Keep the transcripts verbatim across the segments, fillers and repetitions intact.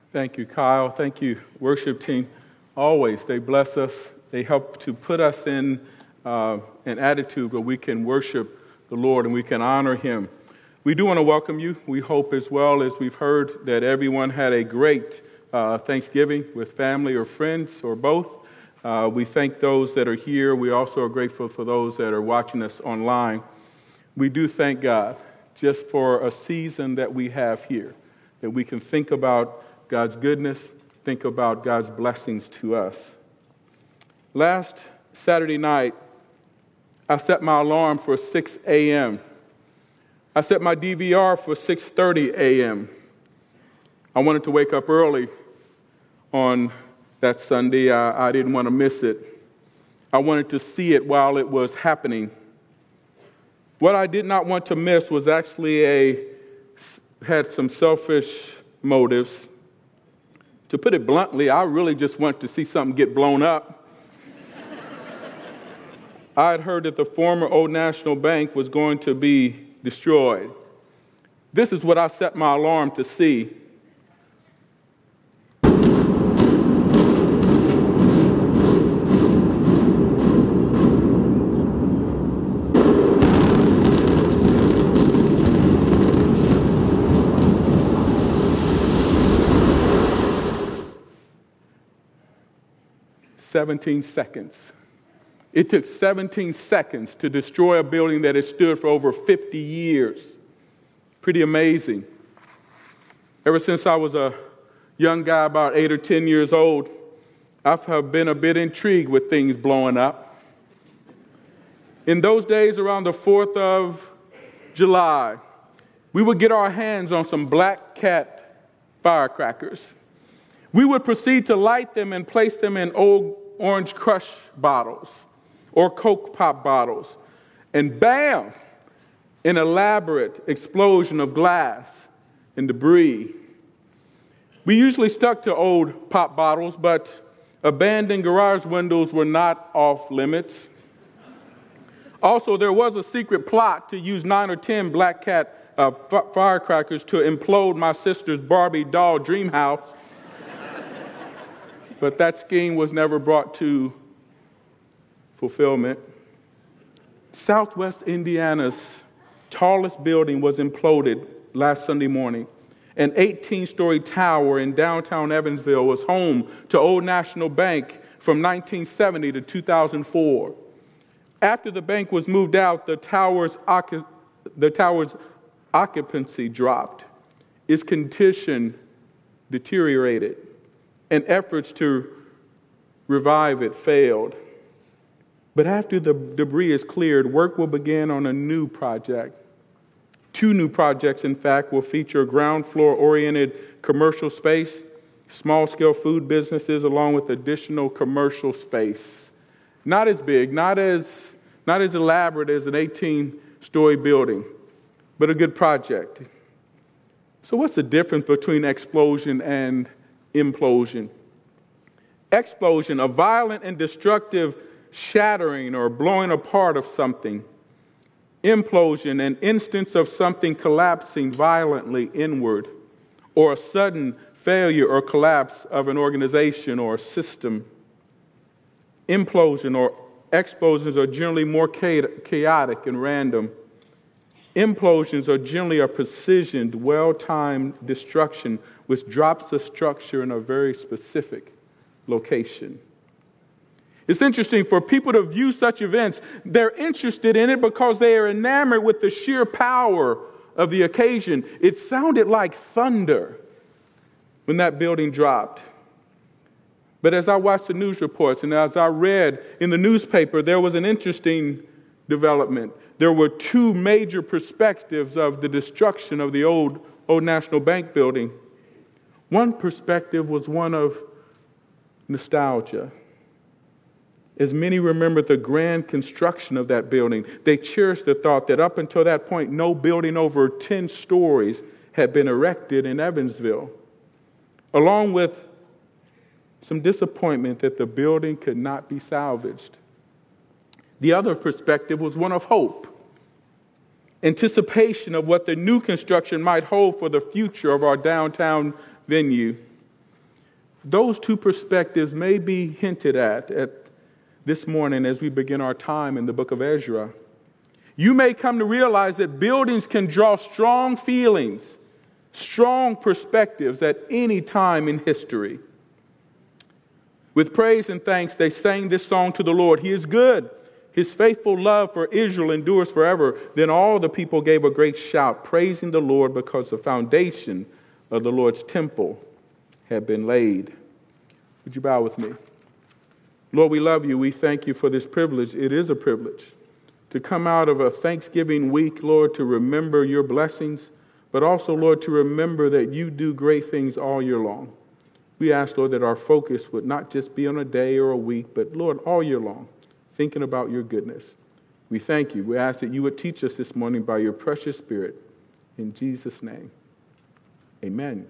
Thank you, Kyle. Thank you, worship team. Always, they bless us. They help to put us in uh, an attitude where we can worship the Lord and we can honor Him. We do want to welcome you. We hope as well as we've heard that everyone had a great uh, Thanksgiving with family or friends or both. Uh, we thank those that are here. We also are grateful for those that are watching us online. We do thank God just for a season that we have here, that we can think about God's goodness, think about God's blessings to us. Last Saturday night, I set my alarm for six a.m. I set my D V R for six thirty a.m. I wanted to wake up early on that Sunday. I, I didn't want to miss it. I wanted to see it while it was happening. What I did not want to miss was actually a, had some selfish motives. To put it bluntly, I really just want to see something get blown up. I had heard that the former Old National Bank was going to be destroyed. This is what I set my alarm to see. seventeen seconds. It took seventeen seconds to destroy a building that had stood for over fifty years. Pretty amazing. Ever since I was a young guy, about eight or ten years old, I've been a bit intrigued with things blowing up. In those days, around the fourth of July, we would get our hands on some Black Cat firecrackers. We would proceed to light them and place them in old Orange Crush bottles or Coke Pop bottles. And bam, an elaborate explosion of glass and debris. We usually stuck to old pop bottles, but abandoned garage windows were not off limits. Also, there was a secret plot to use nine or ten Black Cat uh, f- firecrackers to implode my sister's Barbie doll dream house. But that scheme was never brought to fulfillment. Southwest Indiana's tallest building was imploded last Sunday morning. An eighteen-story tower in downtown Evansville was home to Old National Bank from nineteen seventy to two thousand four. After the bank was moved out, the tower's, occup- the tower's occupancy dropped. Its condition deteriorated, and efforts to revive it failed. But after the debris is cleared, work will begin on a new project. Two new projects, in fact, will feature ground floor-oriented commercial space, small-scale food businesses, along with additional commercial space. Not as big, not as, not as elaborate as an eighteen-story building, but a good project. So what's the difference between explosion and implosion? Explosion, a violent and destructive shattering or blowing apart of something. Implosion, an instance of something collapsing violently inward, or a sudden failure or collapse of an organization or system. Implosion or explosions are generally more chaotic and random. Implosions are generally a precisioned, well-timed destruction which drops the structure in a very specific location. It's interesting for people to view such events. They're interested in it because they are enamored with the sheer power of the occasion. It sounded like thunder when that building dropped. But as I watched the news reports and as I read in the newspaper, there was an interesting development. There were two major perspectives of the destruction of the old, old National Bank building. One perspective was one of nostalgia. As many remembered the grand construction of that building, they cherished the thought that up until that point, no building over ten stories had been erected in Evansville, along with some disappointment that the building could not be salvaged. The other perspective was one of hope, anticipation of what the new construction might hold for the future of our downtown venue. those two perspectives may be hinted at, at this morning as we begin our time in the book of Ezra. You may come to realize that buildings can draw strong feelings, strong perspectives at any time in history. With praise and thanks, they sang this song to the Lord. He is good. His faithful love for Israel endures forever. Then all the people gave a great shout, praising the Lord because the foundation of the Lord's temple had been laid. Would you bow with me? Lord, we love you. We thank you for this privilege. It is a privilege to come out of a Thanksgiving week, Lord, to remember your blessings, but also, Lord, to remember that you do great things all year long. We ask, Lord, that our focus would not just be on a day or a week, but, Lord, all year long, thinking about your goodness. We thank you. We ask that you would teach us this morning by your precious Spirit. In Jesus' name, amen.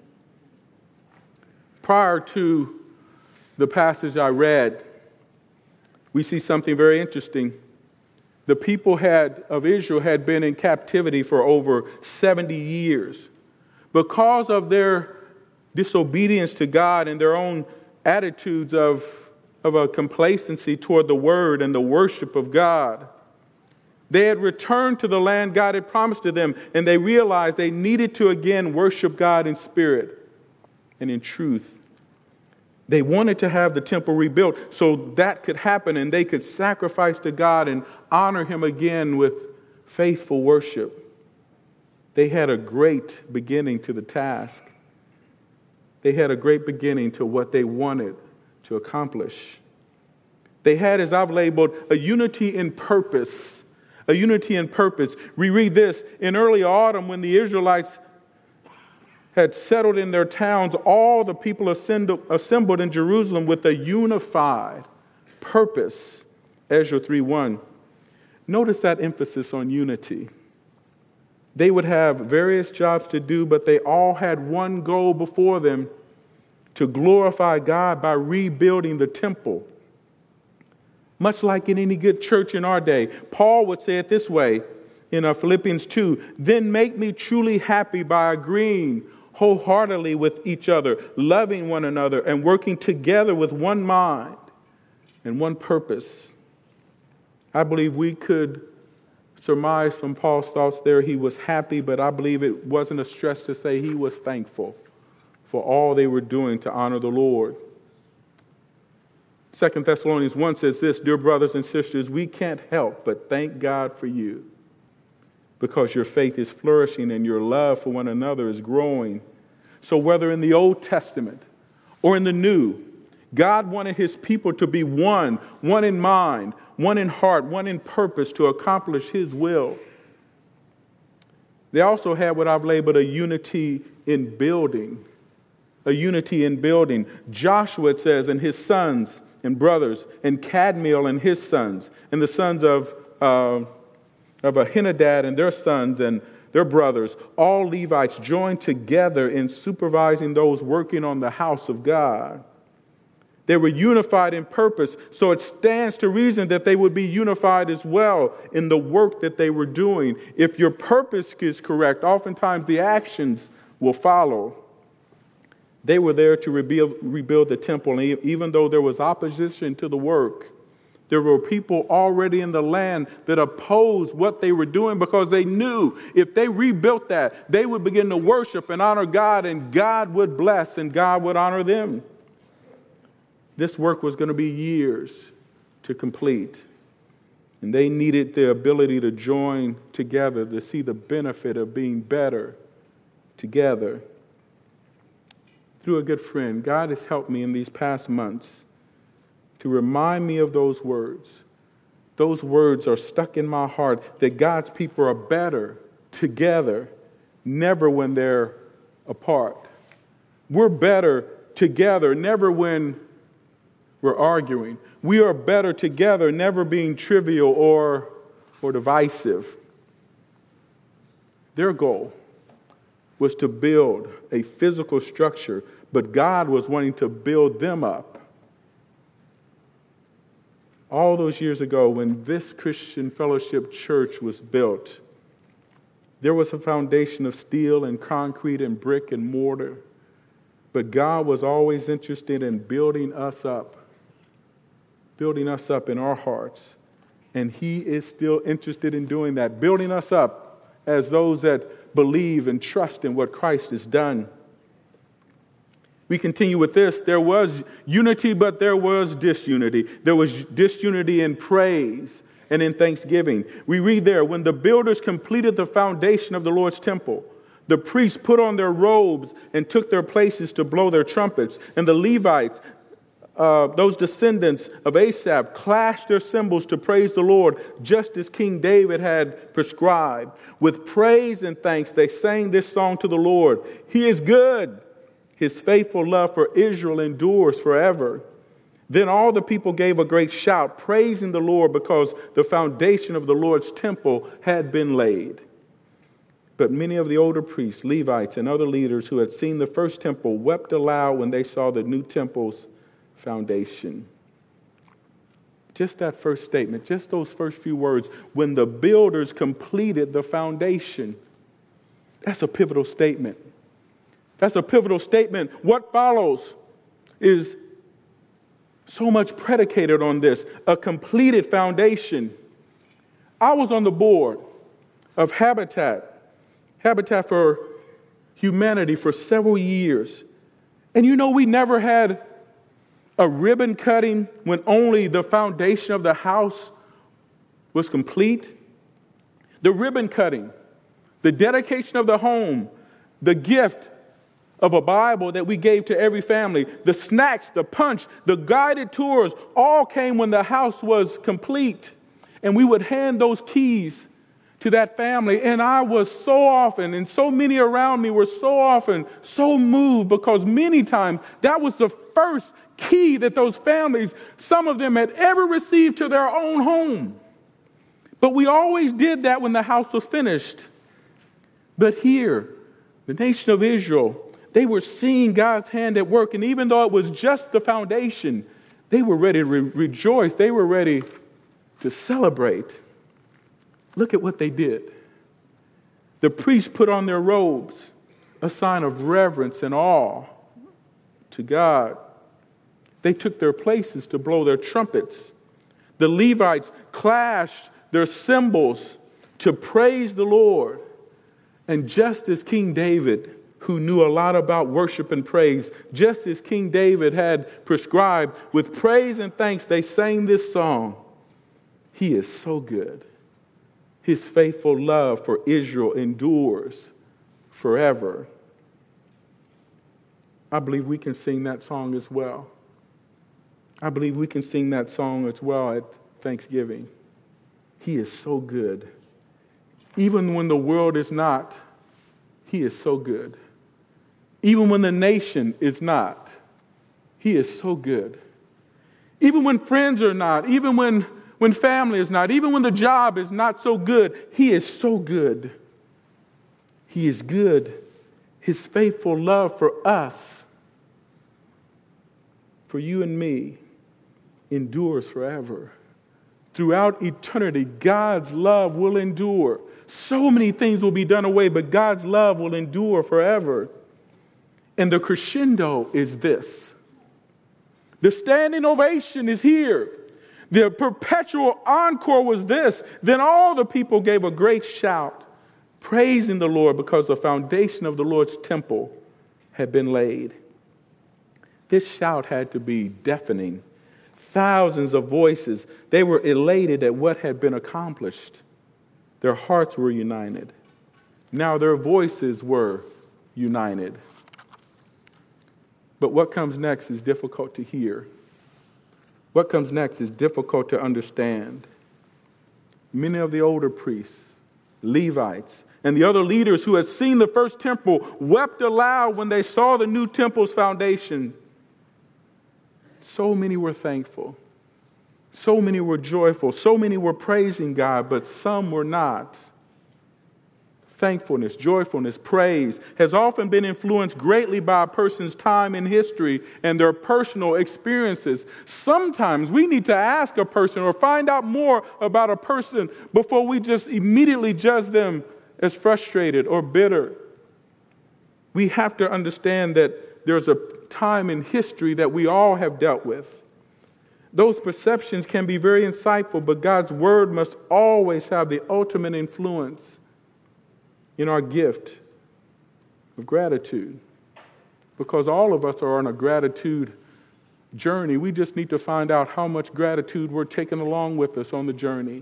Prior to the passage I read, we see something very interesting. The people had of Israel had been in captivity for over seventy years. Because of their disobedience to God and their own attitudes of, of a complacency toward the word and the worship of God, they had returned to the land God had promised to them, and they realized they needed to again worship God in spirit and in truth. They wanted to have the temple rebuilt so that could happen and they could sacrifice to God and honor him again with faithful worship. They had a great beginning to the task. They had a great beginning to what they wanted to accomplish. They had, as I've labeled, a unity in purpose. A unity in purpose. We read this in early autumn when the Israelites had settled in their towns, all the people assembled in Jerusalem with a unified purpose. Ezra three one. Notice that emphasis on unity. They would have various jobs to do, but they all had one goal before them: to glorify God by rebuilding the temple. Much like in any good church in our day, Paul would say it this way in Philippians two, then make me truly happy by agreeing wholeheartedly with each other, loving one another, and working together with one mind and one purpose. I believe we could surmise from Paul's thoughts there he was happy, but I believe it wasn't a stretch to say he was thankful for all they were doing to honor the Lord. Second Thessalonians one says this, dear brothers and sisters, we can't help but thank God for you, because your faith is flourishing and your love for one another is growing. So whether in the Old Testament or in the New, God wanted his people to be one, one in mind, one in heart, one in purpose to accomplish his will. They also had what I've labeled a unity in building. A unity in building. Joshua, it says, and his sons and brothers, and Kadmiel and his sons, and the sons of uh, of Ahinadab and their sons and their brothers, all Levites joined together in supervising those working on the house of God. They were unified in purpose, so it stands to reason that they would be unified as well in the work that they were doing. If your purpose is correct, oftentimes the actions will follow. They were there to rebuild, rebuild the temple, and even though there was opposition to the work, there were people already in the land that opposed what they were doing because they knew if they rebuilt that, they would begin to worship and honor God, and God would bless and God would honor them. This work was going to be years to complete, and they needed the ability to join together to see the benefit of being better together. Through a good friend, God has helped me in these past months to remind me of those words. Those words are stuck in my heart, that God's people are better together, never when they're apart. We're better together, never when we're arguing. We are better together, never being trivial or, or divisive. Their goal was to build a physical structure, but God was wanting to build them up. All those years ago, when this Christian Fellowship Church was built, there was a foundation of steel and concrete and brick and mortar. But God was always interested in building us up, building us up in our hearts. And He is still interested in doing that, building us up as those that believe and trust in what Christ has done. We continue with this. There was unity, but there was disunity. There was disunity in praise and in thanksgiving. We read there, when the builders completed the foundation of the Lord's temple, the priests put on their robes and took their places to blow their trumpets. And the Levites, uh, those descendants of Asaph, clashed their cymbals to praise the Lord, just as King David had prescribed. With praise and thanks, they sang this song to the Lord. He is good. His faithful love for Israel endures forever. Then all the people gave a great shout, praising the Lord, because the foundation of the Lord's temple had been laid. But many of the older priests, Levites, and other leaders who had seen the first temple wept aloud when they saw the new temple's foundation. Just that first statement, just those first few words, when the builders completed the foundation. That's a pivotal statement. That's a pivotal statement. What follows is so much predicated on this, a completed foundation. I was on the board of Habitat, Habitat for Humanity for several years. And you know, we never had a ribbon cutting when only the foundation of the house was complete. The ribbon cutting, the dedication of the home, the gift of a Bible that we gave to every family, the snacks, the punch, the guided tours, all came when the house was complete. And we would hand those keys to that family. And I was so often, and so many around me were so often so moved, because many times that was the first key that those families, some of them, had ever received to their own home. But we always did that when the house was finished. But here, the nation of Israel, they were seeing God's hand at work. And even though it was just the foundation, they were ready to re- rejoice. They were ready to celebrate. Look at what they did. The priests put on their robes, a sign of reverence and awe to God. They took their places to blow their trumpets. The Levites clashed their cymbals to praise the Lord. And just as King David, who knew a lot about worship and praise, just as King David had prescribed, with praise and thanks, they sang this song. He is so good. His faithful love for Israel endures forever. I believe we can sing that song as well. I believe we can sing that song as well at Thanksgiving. He is so good. Even when the world is not, He is so good. Even when the nation is not, He is so good. Even when friends are not, even when, when family is not, even when the job is not so good, He is so good. He is good. His faithful love for us, for you and me, endures forever. Throughout eternity, God's love will endure. So many things will be done away, but God's love will endure forever. And the crescendo is this. The standing ovation is here. The perpetual encore was this. Then all the people gave a great shout, praising the Lord, because the foundation of the Lord's temple had been laid. This shout had to be deafening. Thousands of voices. They were elated at what had been accomplished. Their hearts were united. Now their voices were united. But what comes next is difficult to hear. What comes next is difficult to understand. Many of the older priests, Levites, and the other leaders who had seen the first temple wept aloud when they saw the new temple's foundation. So many were thankful. So many were joyful. So many were praising God, but some were not. Thankfulness, joyfulness, praise has often been influenced greatly by a person's time in history and their personal experiences. Sometimes we need to ask a person or find out more about a person before we just immediately judge them as frustrated or bitter. We have to understand that there's a time in history that we all have dealt with. Those perceptions can be very insightful, but God's word must always have the ultimate influence in our gift of gratitude. Because all of us are on a gratitude journey. We just need to find out how much gratitude we're taking along with us on the journey.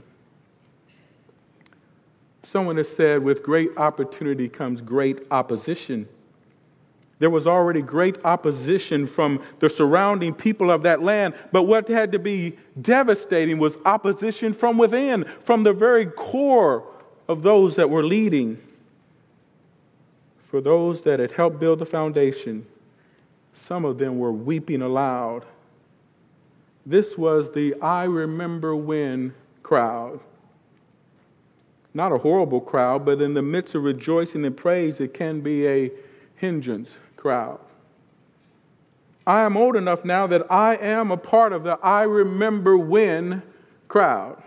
Someone has said, with great opportunity comes great opposition. There was already great opposition from the surrounding people of that land, but what had to be devastating was opposition from within, from the very core of those that were leading. For those that had helped build the foundation, some of them were weeping aloud. This was the I remember when crowd. Not a horrible crowd, but in the midst of rejoicing and praise, it can be a hindrance crowd. I am old enough now that I am a part of the I remember when crowd.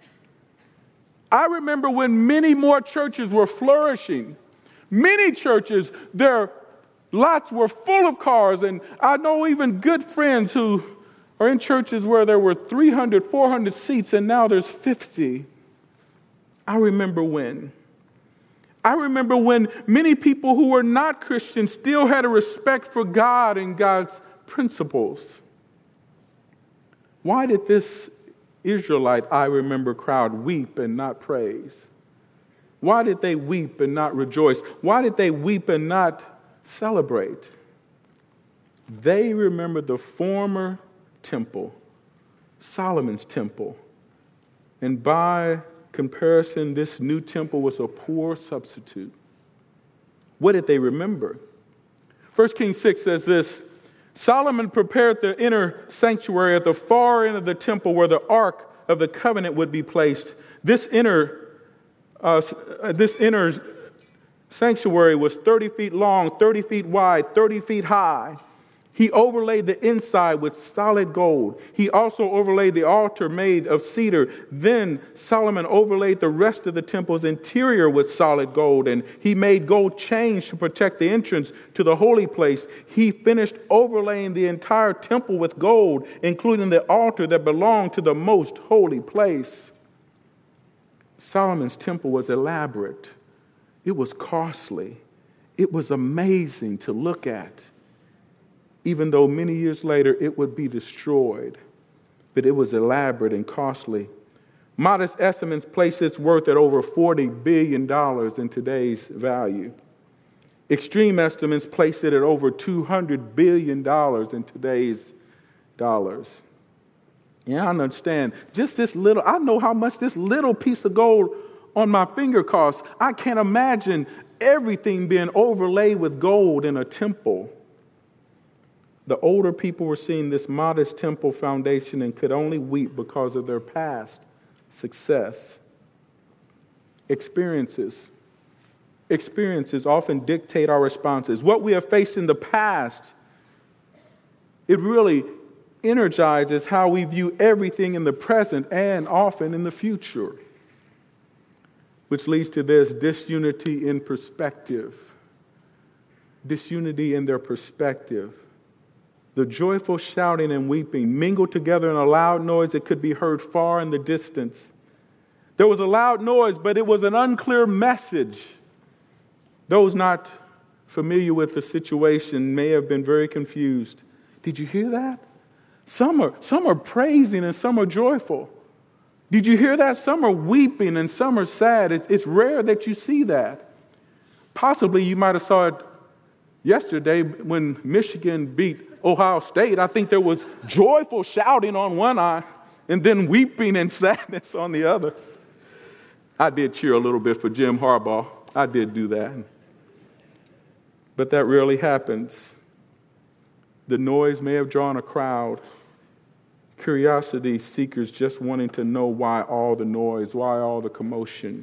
I remember when many more churches were flourishing. Many churches, their lots were full of cars, and I know even good friends who are in churches where there were three hundred, four hundred seats, and now there's fifty. I remember when. I remember when many people who were not Christians still had a respect for God and God's principles. Why did this Israelite I remember crowd weep and not praise? Why did they weep and not rejoice? Why did they weep and not celebrate? They remembered the former temple, Solomon's temple. And by comparison, this new temple was a poor substitute. What did they remember? First Kings six says this: Solomon prepared the inner sanctuary at the far end of the temple where the Ark of the Covenant would be placed. This inner Uh, this inner sanctuary was thirty feet long, thirty feet wide, thirty feet high. He overlaid the inside with solid gold. He also overlaid the altar made of cedar. Then Solomon overlaid the rest of the temple's interior with solid gold, and he made gold chains to protect the entrance to the holy place. He finished overlaying the entire temple with gold, including the altar that belonged to the most holy place. Solomon's temple was elaborate. It was costly. It was amazing to look at, even though many years later it would be destroyed. But it was elaborate and costly. Modest estimates place its worth at over forty billion dollars in today's value. Extreme estimates place it at over two hundred billion dollars in today's dollars. Yeah, I understand. Just this little, I know how much this little piece of gold on my finger costs. I can't imagine everything being overlaid with gold in a temple. The older people were seeing this modest temple foundation and could only weep because of their past success. Experiences. Experiences often dictate our responses. What we have faced in the past, it really energizes how we view everything in the present and often in the future. Which leads to this disunity in perspective. Disunity in their perspective. The joyful shouting and weeping mingled together in a loud noise that could be heard far in the distance. There was a loud noise, but it was an unclear message. Those not familiar with the situation may have been very confused. Did you hear that? Some are, some are praising and some are joyful. Did you hear that? Some are weeping and some are sad. It's, it's rare that you see that. Possibly you might have saw it yesterday when Michigan beat Ohio State. I think there was joyful shouting on one eye and then weeping and sadness on the other. I did cheer a little bit for Jim Harbaugh. I did do that. But that rarely happens. The noise may have drawn a crowd. Curiosity seekers just wanting to know why all the noise, why all the commotion.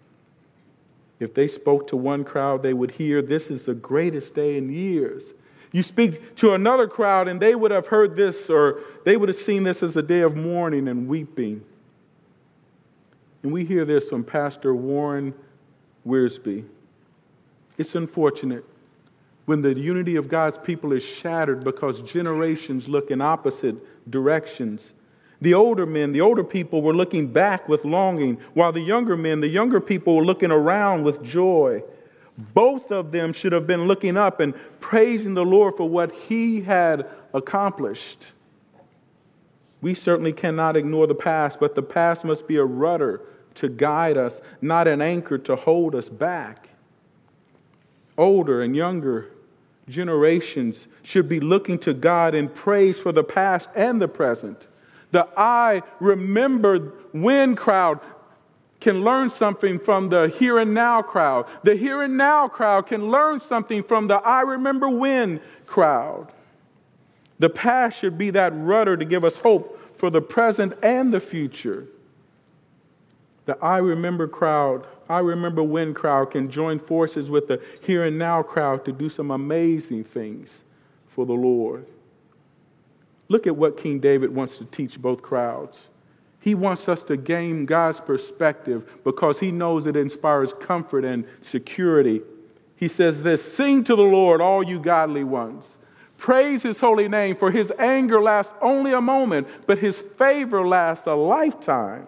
If they spoke to one crowd, they would hear, "This is the greatest day in years." You speak to another crowd and they would have heard this, or they would have seen this as a day of mourning and weeping. And we hear this from Pastor Warren Wiersbe. It's unfortunate, when the unity of God's people is shattered because generations look in opposite directions. The older men, the older people were looking back with longing, while the younger men, the younger people were looking around with joy. Both of them should have been looking up and praising the Lord for what He had accomplished. We certainly cannot ignore the past, but the past must be a rudder to guide us, not an anchor to hold us back. Older and younger generations should be looking to God in praise for the past and the present. The I remember when crowd can learn something from the here and now crowd. The here and now crowd can learn something from the I remember when crowd. The past should be that rudder to give us hope for the present and the future. The I remember crowd, I remember when crowd can join forces with the here and now crowd to do some amazing things for the Lord. Look at what King David wants to teach both crowds. He wants us to gain God's perspective because he knows it inspires comfort and security. He says this, "Sing to the Lord, all you godly ones. Praise His holy name, for His anger lasts only a moment, but His favor lasts a lifetime.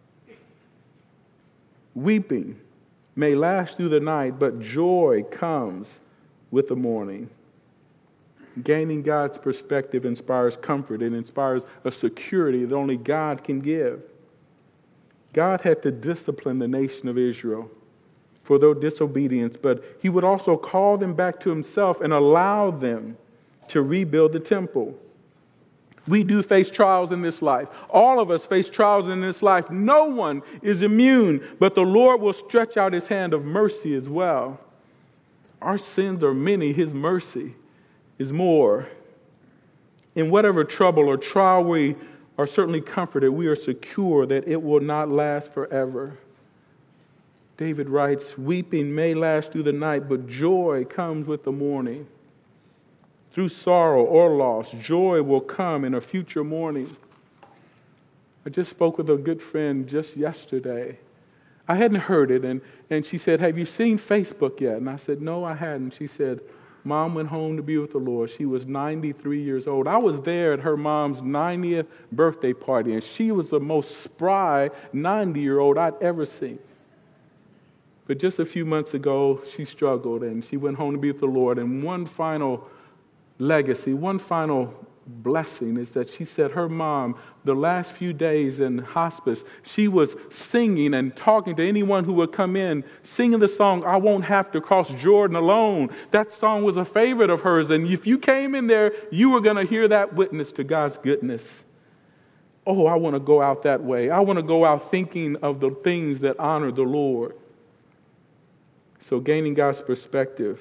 Weeping may last through the night, but joy comes with the morning." Gaining God's perspective inspires comfort. It inspires a security that only God can give. God had to discipline the nation of Israel for their disobedience, but He would also call them back to Himself and allow them to rebuild the temple. We do face trials in this life. All of us face trials in this life. No one is immune, but the Lord will stretch out His hand of mercy as well. Our sins are many, His mercy is more. In whatever trouble or trial we are certainly comforted, we are secure that it will not last forever. David writes, "Weeping may last through the night, but joy comes with the morning." Through sorrow or loss, joy will come in a future morning. I just spoke with a good friend just yesterday. I hadn't heard it, and, and she said, "Have you seen Facebook yet?" And I said, "No, I hadn't." She said, "Mom went home to be with the Lord." She was ninety-three years old. I was there at her mom's ninetieth birthday party, and she was the most spry ninety-year-old I'd ever seen. But just a few months ago, she struggled, and she went home to be with the Lord. And one final legacy, one final blessing is that she said her mom, the last few days in hospice, she was singing and talking to anyone who would come in, singing the song, "I Won't Have to Cross Jordan Alone." That song was a favorite of hers, and if you came in there, you were going to hear that witness to God's goodness. Oh, I want to go out that way. I want to go out thinking of the things that honor the Lord. So gaining God's perspective,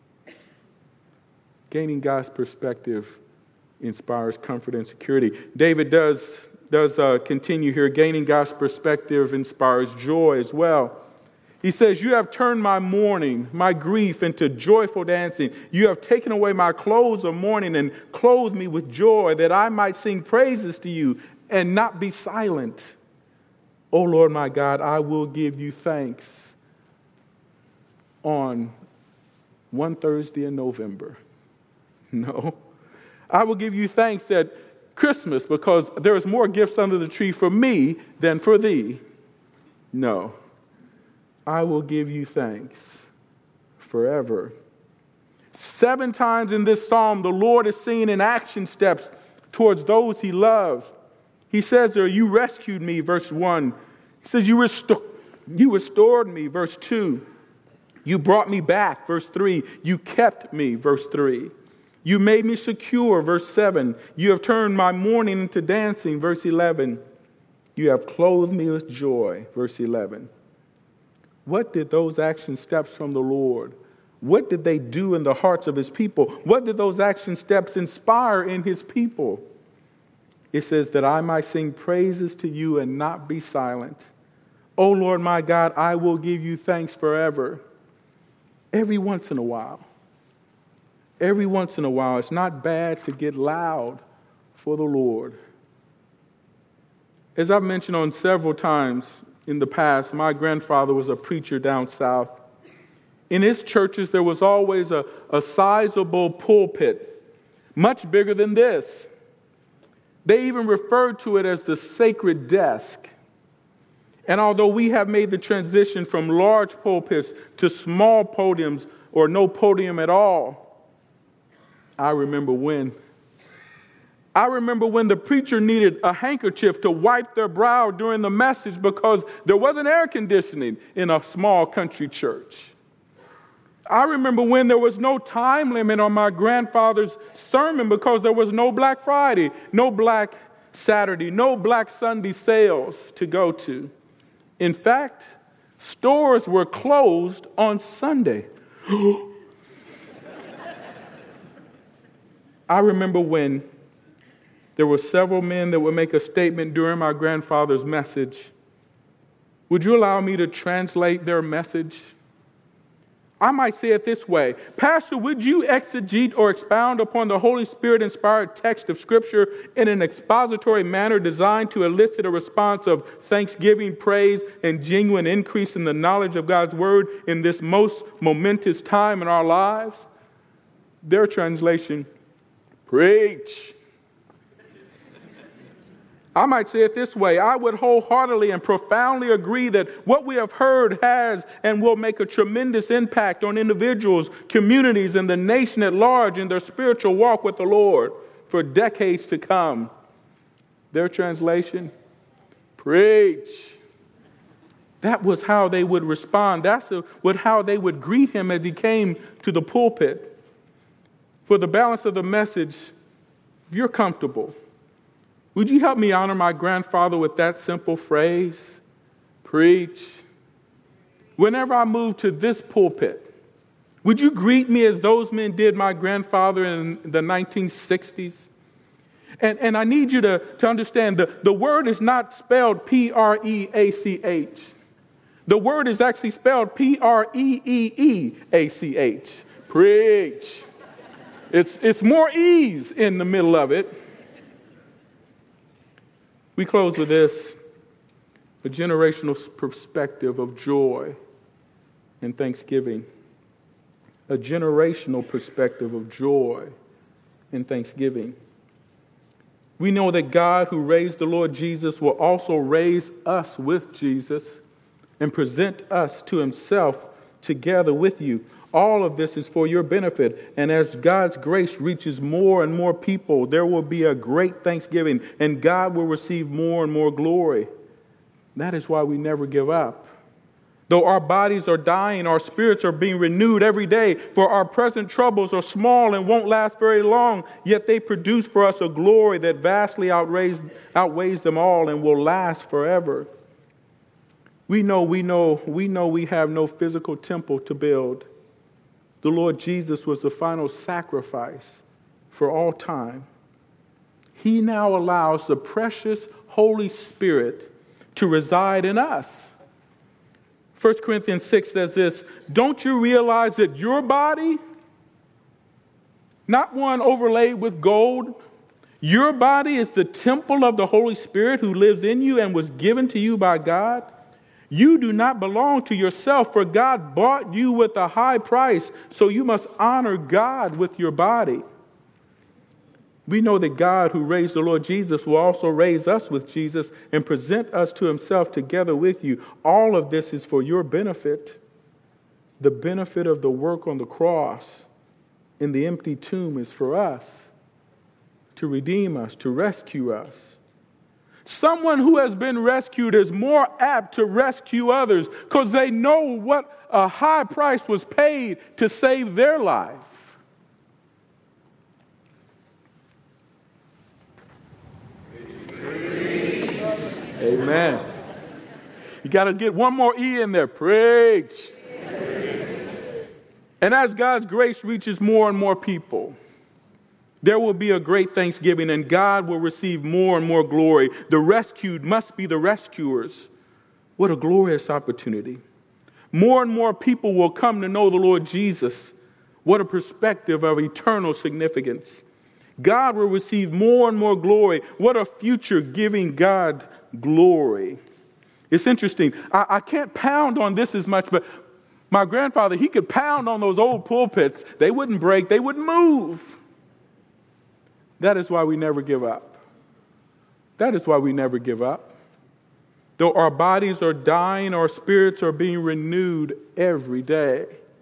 gaining God's perspective inspires comfort and security. David does, does uh, continue here. Gaining God's perspective inspires joy as well. He says, "You have turned my mourning, my grief into joyful dancing. You have taken away my clothes of mourning and clothed me with joy, that I might sing praises to you and not be silent. O Lord my God, I will give you thanks on one Thursday in November." No. "I will give you thanks at Christmas because there is more gifts under the tree for me than for thee." No. "I will give you thanks forever." Seven times in this psalm, the Lord is seen in action steps towards those He loves. He says there, "You rescued me," verse one. He says, you, restor- you restored me, verse two. "You brought me back," verse three. "You kept me," verse three. "You made me secure," verse seven. "You have turned my mourning into dancing," verse eleven. "You have clothed me with joy," verse eleven. What did those action steps from the Lord, what did they do in the hearts of His people? What did those action steps inspire in His people? It says that I might sing praises to you and not be silent. O Lord my God, I will give you thanks forever. Every once in a while, every once in a while, it's not bad to get loud for the Lord. As I've mentioned on several times in the past, my grandfather was a preacher down south. In his churches, there was always a, a sizable pulpit, much bigger than this. They even referred to it as the sacred desk. And although we have made the transition from large pulpits to small podiums or no podium at all, I remember when. I remember when the preacher needed a handkerchief to wipe their brow during the message because there wasn't air conditioning in a small country church. I remember when there was no time limit on my grandfather's sermon because there was no Black Friday, no Black Saturday, no Black Sunday sales to go to. In fact, stores were closed on Sunday. I remember when there were several men that would make a statement during my grandfather's message. Would you allow me to translate their message? I might say it this way. Pastor, would you exegete or expound upon the Holy Spirit-inspired text of Scripture in an expository manner designed to elicit a response of thanksgiving, praise, and genuine increase in the knowledge of God's Word in this most momentous time in our lives? Their translation, preach. I might say it this way. I would wholeheartedly and profoundly agree that what we have heard has and will make a tremendous impact on individuals, communities, and the nation at large in their spiritual walk with the Lord for decades to come. Their translation, preach. That was how they would respond. That's what how they would greet him as he came to the pulpit. For the balance of the message, if you're comfortable, would you help me honor my grandfather with that simple phrase? Preach. Whenever I move to this pulpit, would you greet me as those men did my grandfather in the nineteen sixties? And, and I need you to, to understand the, the word is not spelled P R E A C H. The word is actually spelled P R E E E A C H. Preach. It's, it's more E's in the middle of it. We close with this, a generational perspective of joy and thanksgiving. A generational perspective of joy and thanksgiving. We know that God who raised the Lord Jesus will also raise us with Jesus and present us to himself together with you. All of this is for your benefit. And as God's grace reaches more and more people, there will be a great thanksgiving and God will receive more and more glory. That is why we never give up. Though our bodies are dying, our spirits are being renewed every day. For our present troubles are small and won't last very long, yet they produce for us a glory that vastly outweighs, outweighs them all and will last forever. We know, we know, we know we have no physical temple to build. The Lord Jesus was the final sacrifice for all time. He now allows the precious Holy Spirit to reside in us. First Corinthians six says this, don't you realize that your body, not one overlaid with gold, your body is the temple of the Holy Spirit who lives in you and was given to you by God? You do not belong to yourself, for God bought you with a high price, so you must honor God with your body. We know that God who raised the Lord Jesus will also raise us with Jesus and present us to himself together with you. All of this is for your benefit. The benefit of the work on the cross in the empty tomb is for us, to redeem us, to rescue us. Someone who has been rescued is more apt to rescue others because they know what a high price was paid to save their life. Amen. You got to get one more E in there. Preach. And as God's grace reaches more and more people, there will be a great thanksgiving and God will receive more and more glory. The rescued must be the rescuers. What a glorious opportunity. More and more people will come to know the Lord Jesus. What a perspective of eternal significance. God will receive more and more glory. What a future giving God glory. It's interesting. I, I can't pound on this as much, but My grandfather, he could pound on those old pulpits. They wouldn't break. They wouldn't move. That is why we never give up. That is why we never give up. Though our bodies are dying, our spirits are being renewed every day.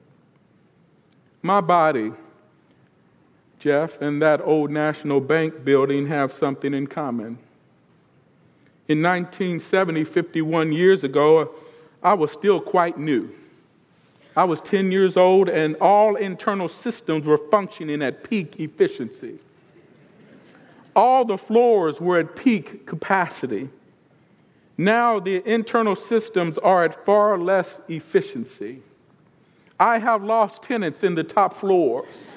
My body, Jeff, and that old National Bank building have something in common. In nineteen seventy, fifty-one years ago, I was still quite new. I was ten years old, and all internal systems were functioning at peak efficiency. All the floors were at peak capacity. Now the internal systems are at far less efficiency. I have lost tenants in the top floors.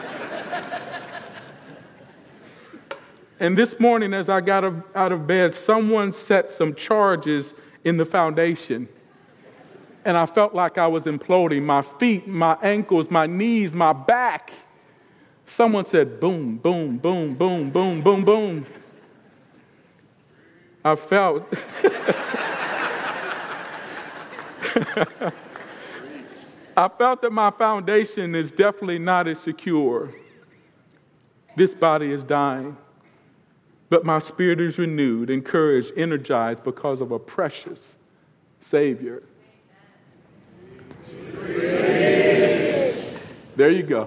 And this morning, as I got out of bed, someone set some charges in the foundation. And I felt like I was imploding. My feet, my ankles, my knees, my back. Someone said, boom, boom, boom, boom, boom, boom, boom. I felt... I felt that my foundation is definitely not as secure. This body is dying. But my spirit is renewed, encouraged, energized because of a precious Savior. There you go.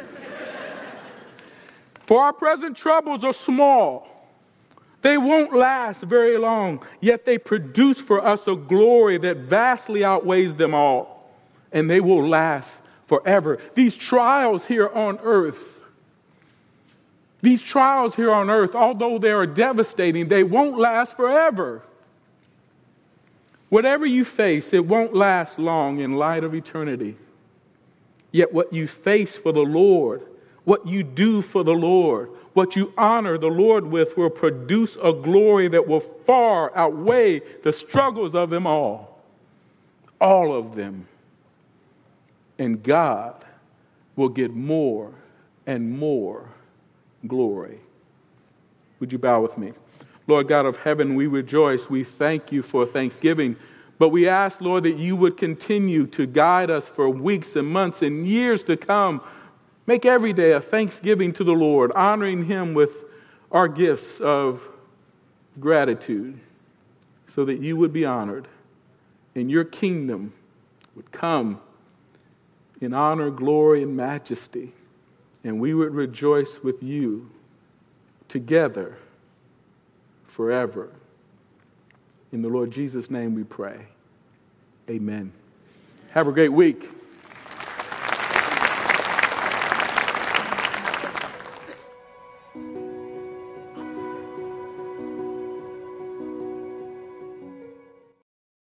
For our present troubles are small. They won't last very long, yet they produce for us a glory that vastly outweighs them all, and they will last forever. These trials here on earth, these trials here on earth, although they are devastating, they won't last forever. Whatever you face, it won't last long in light of eternity. Yet what you face for the Lord, what you do for the Lord, what you honor the Lord with will produce a glory that will far outweigh the struggles of them all. All of them. And God will get more and more glory. Would you bow with me? Lord God of heaven, we rejoice. We thank you for Thanksgiving. But we ask, Lord, that you would continue to guide us for weeks and months and years to come. Make every day a thanksgiving to the Lord, honoring him with our gifts of gratitude so that you would be honored and your kingdom would come in honor, glory, and majesty. And we would rejoice with you together forever. In the Lord Jesus' name we pray. Amen. Have a great week.